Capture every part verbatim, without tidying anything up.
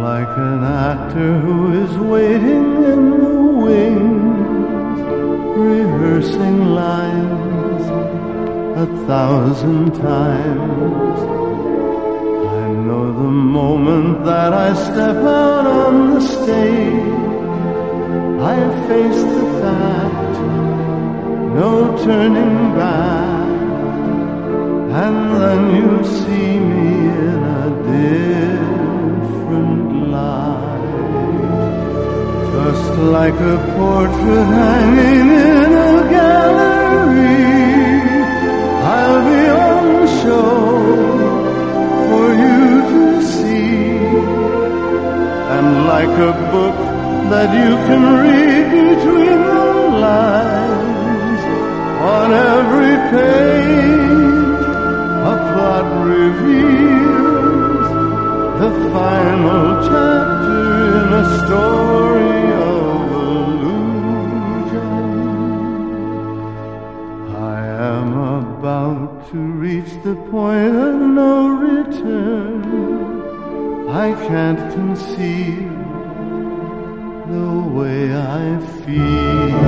like an actor who is waiting in the wings, rehearsing lines a thousand times. I know the moment that I step out on the stage, I face the fact, no turning back, and then you see me in a different light, just like a portrait hanging in a gallery. I'll be on the show for you to see, and like a book that you can read between the lines, on every page a plot reveals the final chapter in a story of illusion. I am about to reach the point of no return. I can't conceal the way I feel.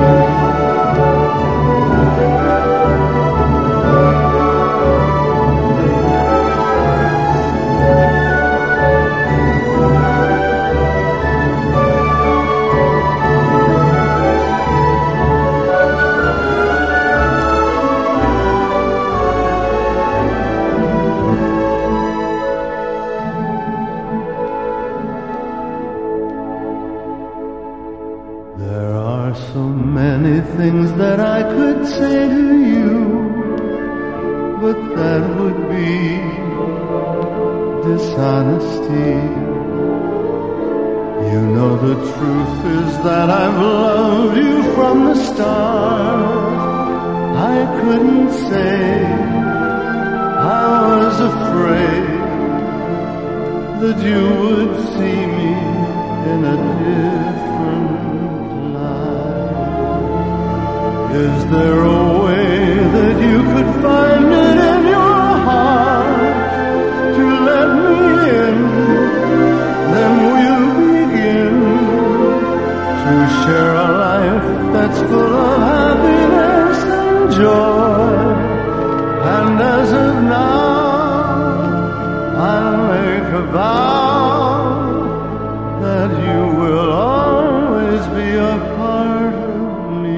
There are so many things that I could say to you, but that would be dishonesty. You know the truth is that I've loved you from the start. I couldn't say, I was afraid that you would see me in a different. Is there a way that you could find it in your heart to let me in? Then we'll begin to share a life that's full of happiness and joy. And as of now, I'll make a vow that you will always be a part of me.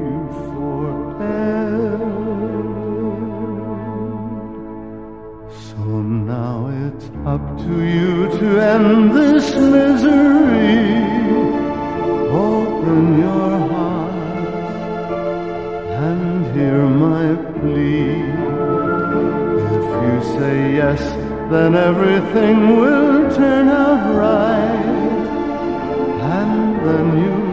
So now it's up to you to end this misery. Open your heart and hear my plea. If you say yes, then everything will turn out right, and then you